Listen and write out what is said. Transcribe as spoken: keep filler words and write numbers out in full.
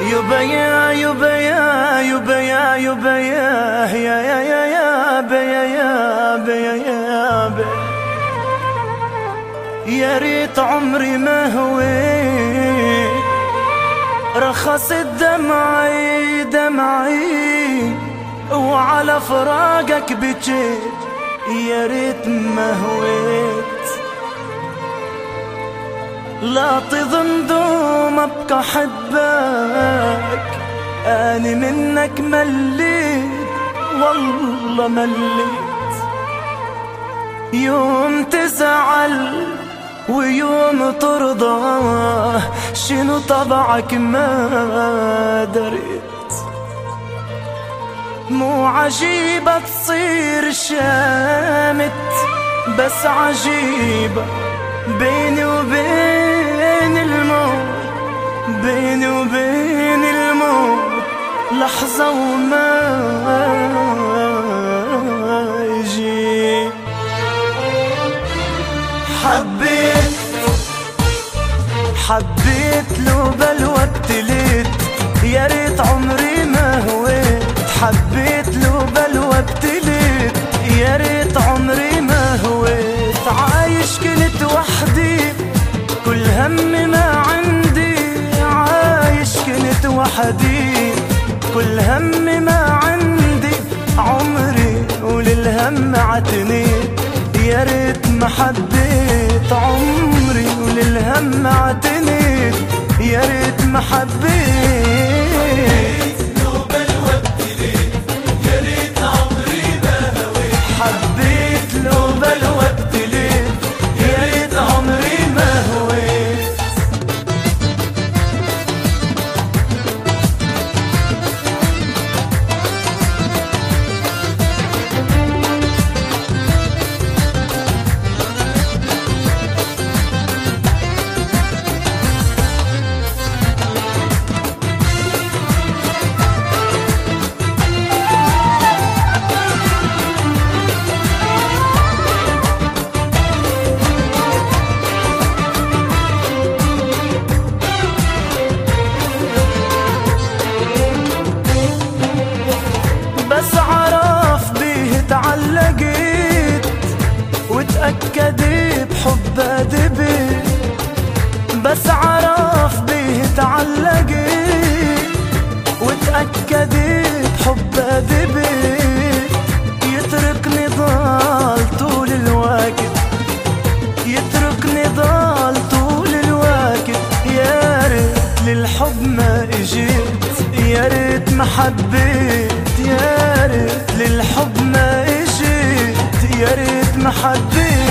يبا يا يبا يا يبا يا يبا يا يا يا يا يا بيا يا بيا يا بيا. يا ريت عمري ما هويت رخصت دمعي دمعي وعلى فراقك بجيت. يا ريت ما هويت لا تظن دوم ابقى حبك. اني منك مليت والله مليت. يوم تزعل ويوم ترضى شنو طبعك ما دريت. مو عجيبة تصير شامت بس عجيبة بيني وبين الموت. بيني وبين الموت لحظة وما يجي. حبيت حبيت لو بالوقت ليت. يا ريت عمري ما هويت. حبيت لو بالوقت ليت. يا ريت عمري ما هويت. عايش كنت وحدي كل همي ما عندي. عايش كنت وحدي كل همي ما عندي. عمري وللهم عتنيت. يا ريت ما حبيت عمري وللهم عتنيت. يا ريت ما حبيت. حبيت لو بالوقت ليت. يا ريت عمري ما هويت. بس عرف بيه تعلقت وتأكد بحبه دبت. بس عرف بيه تعلقت وتأكد بحبه دبت. يتركني ضال طول الوقت. يتركني ضال طول الوقت. يا ريت للحب ما اجيت. يا ريت ما حبيت. يا ريت للحب ما اجيت. يا ريت ما حبيت.